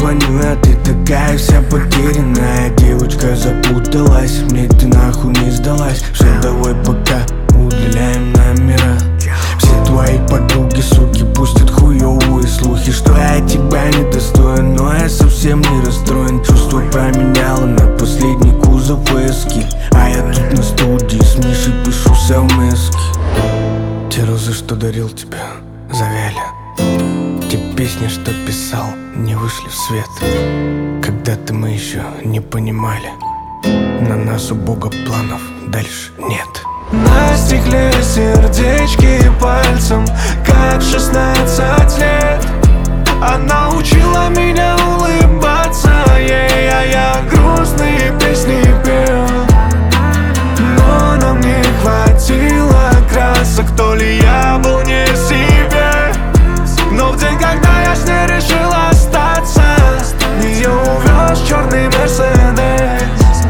звоню, а ты такая вся потерянная. Девочка запуталась, мне ты нахуй не сдалась. Все, давай пока, удаляем номера. Все твои подруги, суки, пустят хуёвые слухи, что я тебя не достоин. Но я совсем не расстроен. Чувство променяла на последний кузов эски. А я тут на студии с Мишей пишу совместки. Те розы, что дарил тебе, завяли. Те песни, что писал, не вышли в свет. Когда-то мы еще не понимали, на нас у Бога планов дальше нет. На стекле сердечки пальцем, как 16 лет. Она учила меня улыбаться ей, а я грустные песни пел. Но нам не хватило красок, то ли я был не в себе. Но в день, когда я с ней решил остаться, ее увез черный Мерседес.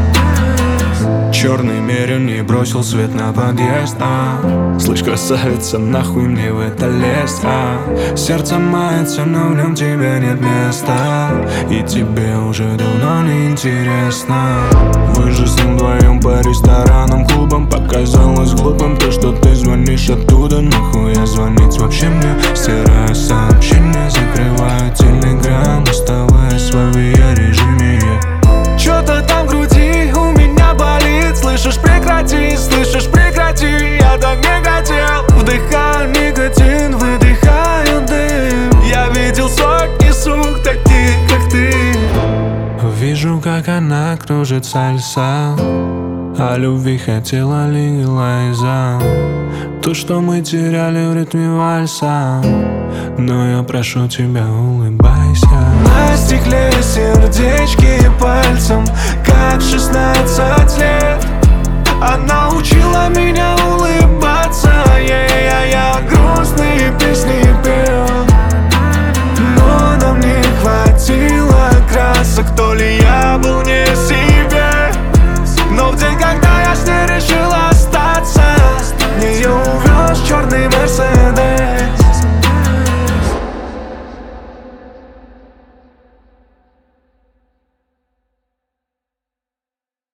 Черный мерин не бросил свет на подъезд, слышь, красавица, нахуй мне в это лезть, сердце мается, но в нем тебе нет места. И тебе уже давно не интересно. Вы же с ним вдвоем по ресторанам, клубам. Показалось глупым то, что ты звонишь оттуда. Нахуя звонить вообще мне? Стираю сообщения, закрываю телеграм, оставаясь в авиарежиме. Чё-то там в груди у меня болит. Слышишь, прекрати, я так не хотел. Вдыхаю никотин, выдыхаю дым. Я видел сотни сук таких, как ты. Вижу, как она кружит сальса, о любви хотела легалайза. То, что мы теряли в ритме вальса. Но я прошу тебя, улыбайся. На стекле сердечки пальцем, как 16